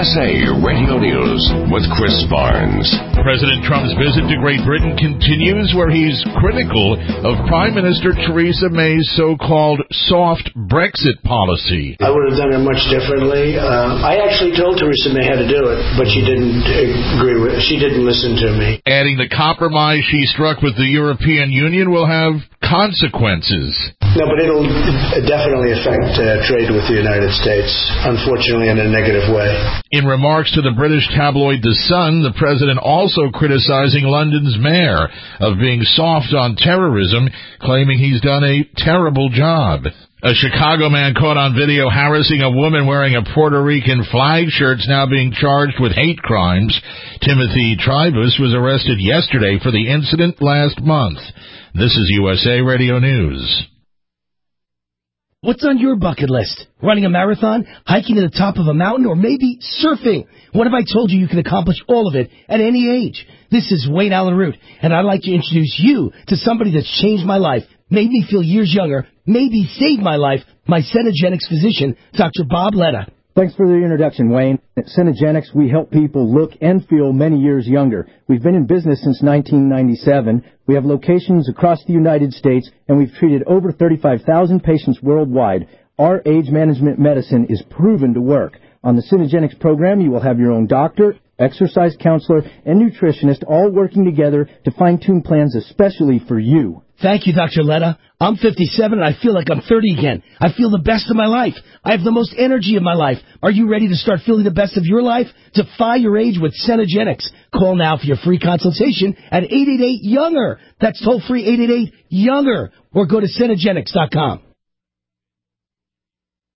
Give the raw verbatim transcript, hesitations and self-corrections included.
S A Radio News with Chris Barnes. President Trump's visit to Great Britain continues, where he's critical of Prime Minister Theresa May's so-called soft Brexit policy. I would have done it much differently. Uh, I actually told Theresa May how to do it, but she didn't agree with it. She didn't listen to me. Adding the compromise she struck with the European Union will have consequences. No, but it'll definitely affect uh, trade with the United States, unfortunately in a negative way. In remarks to the British tabloid The Sun, the president also criticizing London's mayor of being soft on terrorism, claiming he's done a terrible job. A Chicago man caught on video harassing a woman wearing a Puerto Rican flag shirt is now being charged with hate crimes. Timothy Tribus was arrested yesterday for the incident last month. This is U S A Radio News. What's on your bucket list? Running a marathon, hiking to the top of a mountain, or maybe surfing? What if I told you you can accomplish all of it at any age? This is Wayne Allen Root, and I'd like to introduce you to somebody that's changed my life, made me feel years younger, maybe saved my life, my Cenegenics physician, Doctor Bob Letta. Thanks for the introduction, Wayne. At Cenegenics, we help people look and feel many years younger. We've been in business since nineteen ninety-seven. We have locations across the United States, and we've treated over thirty-five thousand patients worldwide. Our age management medicine is proven to work. On the Cenegenics program, you will have your own doctor, exercise counselor, and nutritionist all working together to fine-tune plans especially for you. Thank you, Doctor Letta. I'm fifty-seven and I feel like I'm thirty again. I feel the best of my life. I have the most energy of my life. Are you ready to start feeling the best of your life? Defy your age with Cenegenics. Call now for your free consultation at eight eight eight, younger. That's toll free eight eight eight, younger. Or go to Cenegenics dot com.